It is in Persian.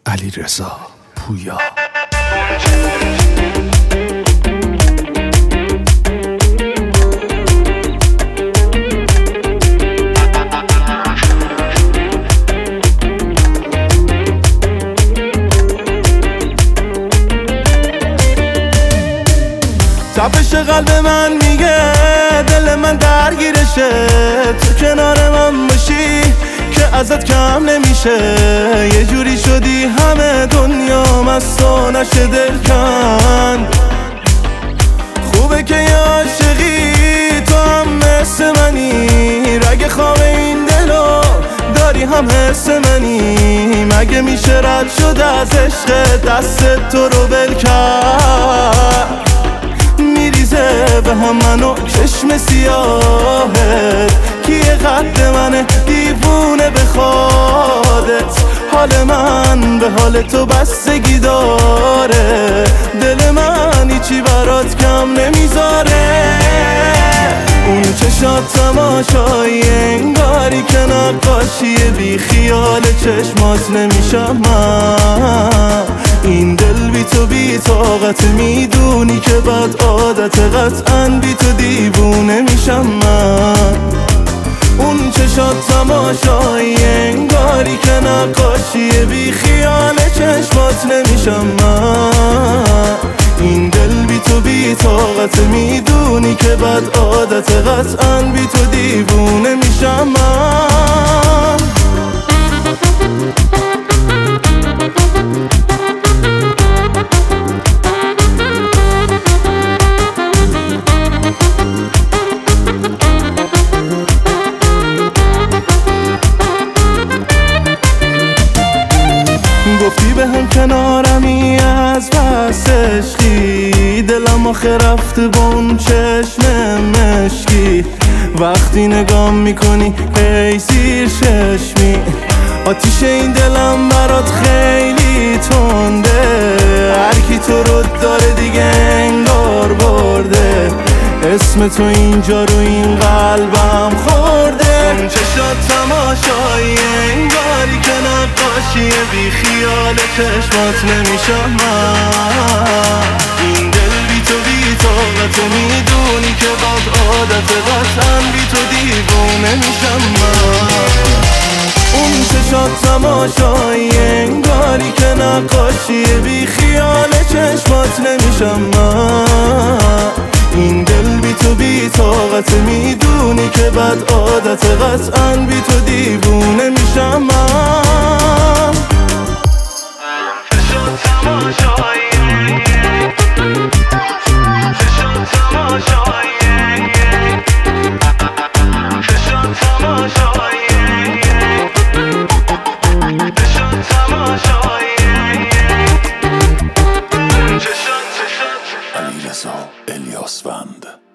علیرضا پویا. تپش قلب من میگه دل من درگیرشه، تو کنار من باشی که ازت کم نمیشه. یه جوری شدی همه دنیا مستو نشه دل کند. خوبه که یه عاشقی تو هم مثل منی، رگ خواب این دلو داری هم حس منی. مگه میشه رد شد از عشق دست تو رو ول کرد؟ میریزه به هم منو چشم سیاهت، کیه قد منه دیوونه بخوادت. حال من به حال تو بستگی داره، دل من هیچی برات کم نمیذاره. اون چشات تماشایی انگاری که نقاشیه، بی خیال چشمات نمیشم من. این دل بی تو بی طاقت، میدونی که بد عادت، قطعاً بی تو دیوونه میشم من. اون چشات تماشایی انگاری که نقاشیه، بی خیال چشمات نمیشم من. این دل بی تو بی طاقت، میدونی که بد عادت، قطعاً بی تو دیوونه میشم من. گفتی به هم کنارمی از بس عشقی، دلم آخه رفته با اون چشم مشکی. وقتی نگام میکنی هی زیر چشمی، آتیش این دلم برات خیلی تنده. هرکی تو رو داره دیگه انگار برده، اسم تو اینجا رو این قلبم خورده. اون چشات تماشایی انگاری که نقاشیه، بی خیال چشمات نمیشم من. این دل بی تو بی طاقت، میدونی که بد عادت، قطعاً بی تو دیوونه میشم من. اون چشات تماشایی انگاری که نقاشیه، بی خیال چشمات نمیشم من. این دل بی تو بی طاقت، میدونی که بد عادت، قطعاً بی تو دیوونه میشم من. چشات تماشایی، چشات تماشایی، چشات تماشایی، چشات تماشایی. علیرضا الیاسوند.